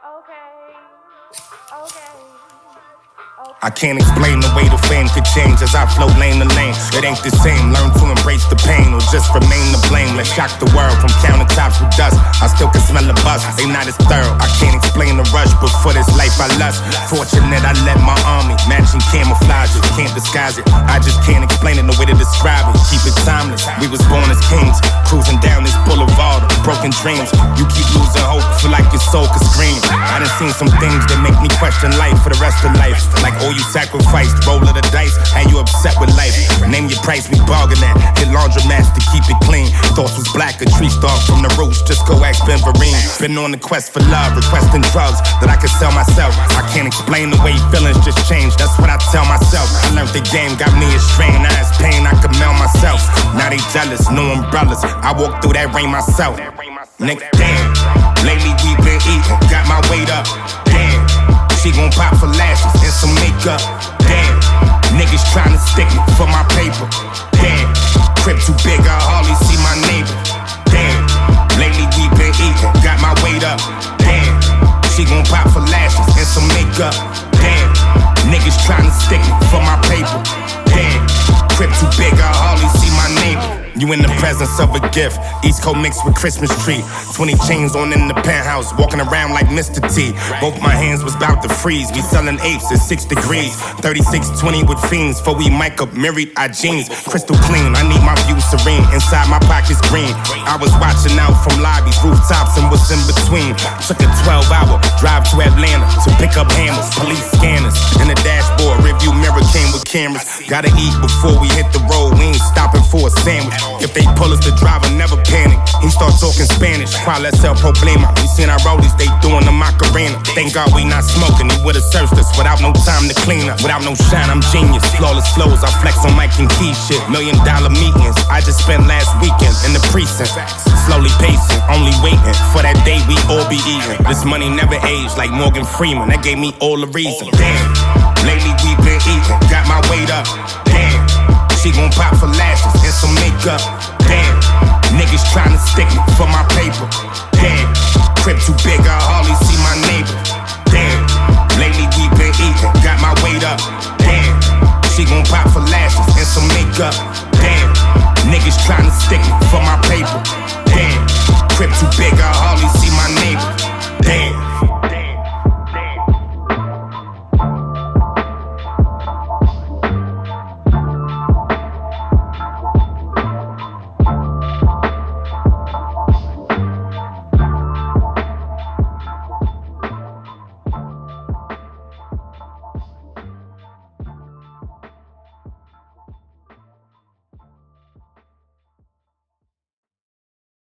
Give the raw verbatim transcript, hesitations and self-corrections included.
I can't explain the way the fame could change as I float lane to lane. It ain't the same, learn to embrace the pain or just remain to blame. Let's shock the world from countertops with dust. I still can smell the buzz, they not as thorough. I can't explain the rush, but for this life I lust. Fortunate I led my army, matching camouflages, can't disguise it. I just can't explain it, no way to describe it. Keep it timeless, we was born as kings, cruising down this boulevard of broken dreams. You keep losing hope, feel like your soul could scream. I done seen some things that make me question life for the rest of life. Like all you sacrificed, roll of the dice, and you upset with life. Name your price, we bargain at. Hit laundromats to keep it clean. Thoughts was black, a tree stalk from the roots. Just go ask Ben Vereen. Been on the quest for love, requesting drugs that I could sell myself. I can't explain the way feelings just change. That's what I tell myself. I learned the game, got me a strain. I has pain, I could mail myself. Now they jealous, no umbrellas. I walk through that rain myself. Nigga, damn. Lately we been eating, got my weight up. Damn. She gon' pop for lashes and some makeup. Damn, niggas tryna stick me for my paper. Damn, crib too big, I hardly see my neighbor. Damn, lately we been eating, got my weight up. Damn, she gon' pop for lashes and some makeup. Damn, niggas tryna stick me for my paper. Damn, crib too big, I hardly see my neighbor. You in the presence of a gift, East Coast mixed with Christmas tree. Twenty chains on in the penthouse, walking around like Mister T. Both my hands was about to freeze. We selling apes at six degrees. thirty-six twenty with fiends, for we mic up, married our jeans. Crystal clean, I need my view serene. Inside my pockets green. I was watching out from lobbies, rooftops, and what's in between. Took a twelve hour drive to Atlanta to pick up hammers, police scanners. In the dashboard, review mirror came with cameras. Gotta eat before we hit the road, we ain't stopping for a sandwich. If they pull us, the driver never panic. He start talking Spanish. Cual es el problema? We seen our rollies, they doing the Macarena. Thank God we not smoking. He would've searched us without no time to clean up. Without no shine, I'm genius. Flawless flows, I flex on Mike and Key shit. Million dollar meetings, I just spent last weekend in the precinct. Slowly pacing, only waiting for that day we all be eating. This money never aged like Morgan Freeman. That gave me all the reason. Damn, lately we been eating, got my weight up. Damn. She gon' pop for lashes and some makeup. Damn, niggas tryna stick me for my paper. Damn, crib too big, I hardly see my neighbor. Damn, lately we been eating, got my weight up. Damn, she gon' pop for lashes and some makeup. Damn, niggas tryna stick me for my paper. Damn, crib too